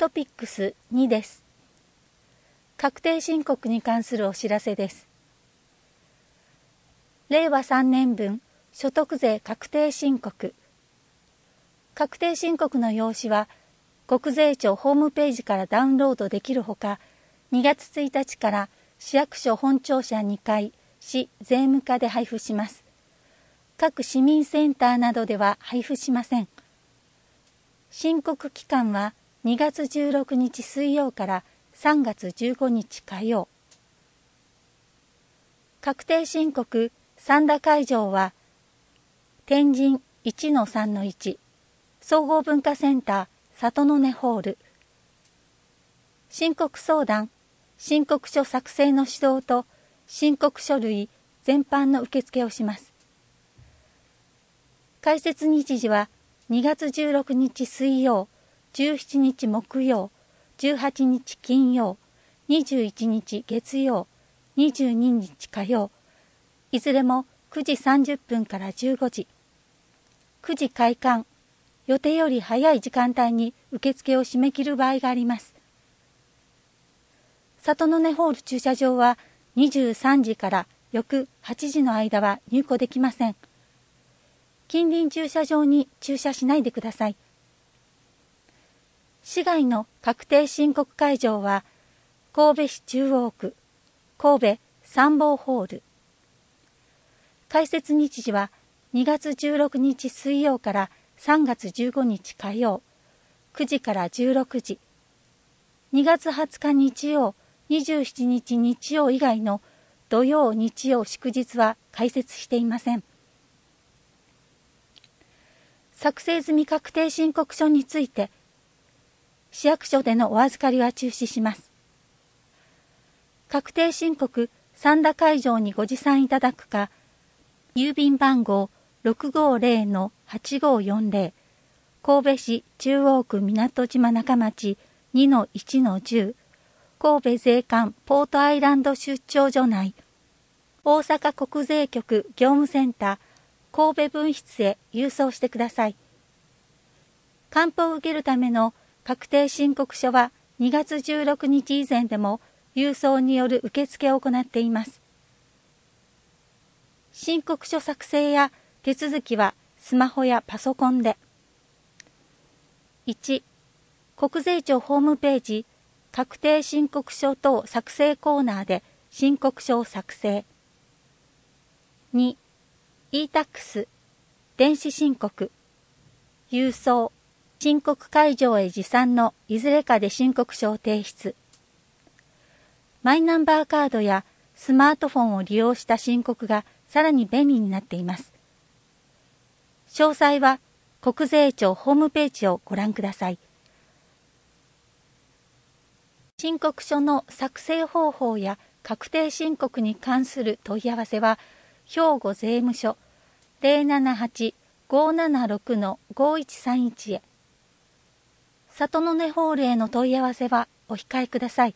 トピックス2です。確定申告に関するお知らせです。令和3年分所得税確定申告。確定申告の用紙は国税庁ホームページからダウンロードできるほか、2月1日から市役所本庁舎2階、市税務課で配布します。各市民センターなどでは配布しません。申告期間は2月16日水曜から3月15日火曜。確定申告三田会場は天神 1-3-1 総合文化センター里の根ホール。申告相談、申告書作成の指導と申告書類全般の受付をします。開設日時は2月16日水曜、17日木曜、18日金曜、21日月曜、22日火曜、いずれも9時30分から15時。9時開館、予定より早い時間帯に受付を締め切る場合があります。里の根ホール駐車場は23時から翌8時の間は入庫できません。近隣駐車場に駐車しないでください。市外の確定申告会場は神戸市中央区、神戸参謀ホール。開設日時は2月16日水曜から3月15日火曜、9時から16時。2月20日日曜、27日日曜以外の土曜、日曜、祝日は開設していません。作成済み確定申告書について、市役所でのお預かりは中止します。確定申告三田会場にご持参いただくか、郵便番号 650-8540 神戸市中央区港島中町 2-1-10 神戸税関ポートアイランド出張所内、大阪国税局業務センター神戸分室へ郵送してください。還付を受けるための確定申告書は2月16日以前でも郵送による受付を行っています。申告書作成や手続きはスマホやパソコンで。1、国税庁ホームページ確定申告書等作成コーナーで申告書を作成。2、e-tax 電子申告、郵送、申告会場へ持参のいずれかで申告書を提出。マイナンバーカードやスマートフォンを利用した申告がさらに便利になっています。詳細は国税庁ホームページをご覧ください。申告書の作成方法や確定申告に関する問い合わせは、兵庫税務署 078-576-5131 へ。里の根ホールへの問い合わせはお控えください。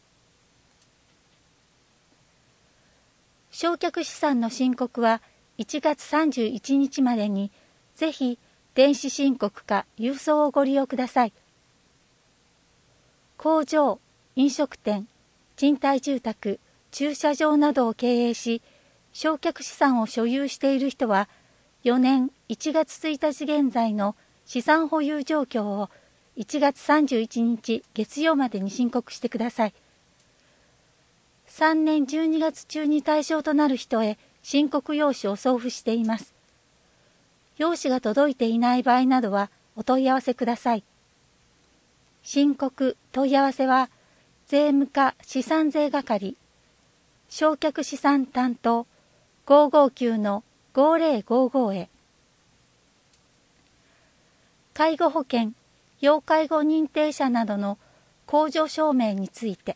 償却資産の申告は1月31日までに、ぜひ電子申告か郵送をご利用ください。工場、飲食店、賃貸住宅、駐車場などを経営し、償却資産を所有している人は、4年1月1日現在の資産保有状況を1月31日月曜までに申告してください。3年12月中に対象となる人へ申告用紙を送付しています。用紙が届いていない場合などはお問い合わせください。申告問い合わせは、税務課資産税係、償却資産担当559-5055へ。介護保険、要介護認定者などの控除証明について。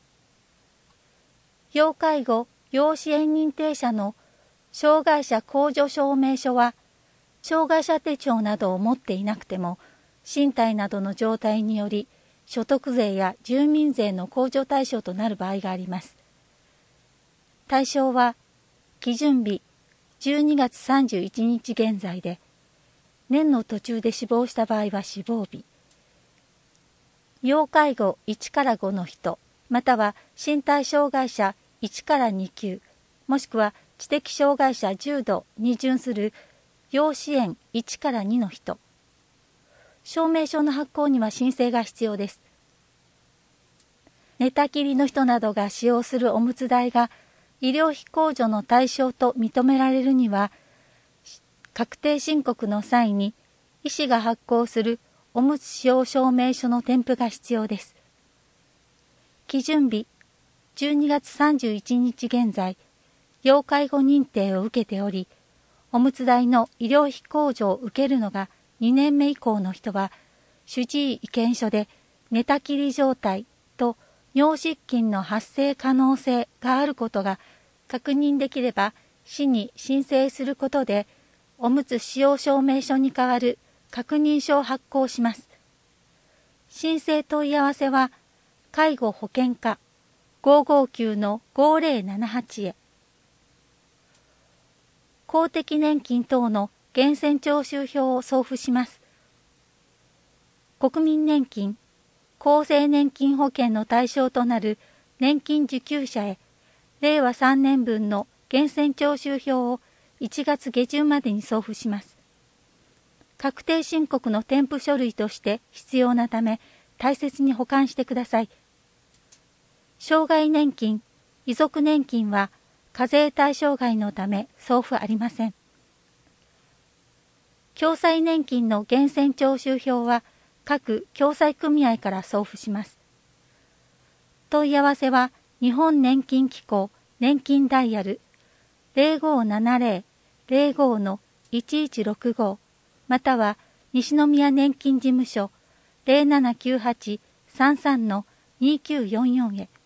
要介護・要支援認定者の障害者控除証明書は、障害者手帳などを持っていなくても、身体などの状態により、所得税や住民税の控除対象となる場合があります。対象は、基準日12月31日現在で、年の途中で死亡した場合は死亡日、 要介護1から5の人、または身体障害者1から2級、もしくは知的障害者重度に準する要支援1から2の人。証明書の発行には申請が必要です。寝たきりの人などが使用するおむつ台が医療費控除の対象と認められるには、確定申告の際に医師が発行するおむつ使用証明書の添付が必要です。基準日12月31日現在、要介護認定を受けており、おむつ台の医療費控除を受けるのが2年目以降の人は、主治医意見書で寝たきり状態と尿失禁の発生可能性があることが確認できれば、市に申請することで、おむつ使用証明書に代わる確認書を発行します。申請問い合わせは、介護保険課559-5078へ。公的年金等の源泉徴収票を送付します。国民年金、厚生年金保険の対象となる年金受給者へ、令和3年分の源泉徴収票を1月下旬までに送付します。確定申告の添付書類として必要なため、大切に保管してください。障害年金、遺族年金は課税対象外のため送付ありません。共済年金の源泉徴収票は各共済組合から送付します。問い合わせは日本年金機構年金ダイヤル 0570-05-1165 または西宮年金事務所 0798-33-2944 へ。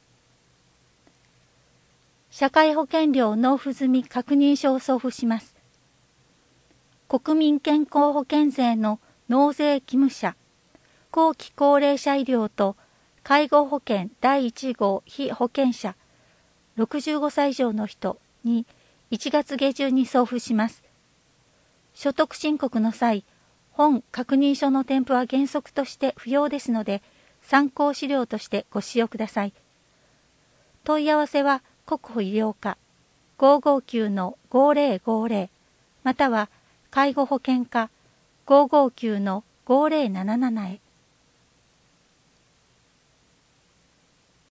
社会保険料納付済み確認書を送付します。国民健康保険税の納税義務者、後期高齢者医療と介護保険第1号被保険者、65歳以上の人に1月下旬に送付します。所得申告の際、本確認書の添付は原則として不要ですので、参考資料としてご使用ください。問い合わせは国保医療課 559-5050 または介護保険課 559-5077 へ。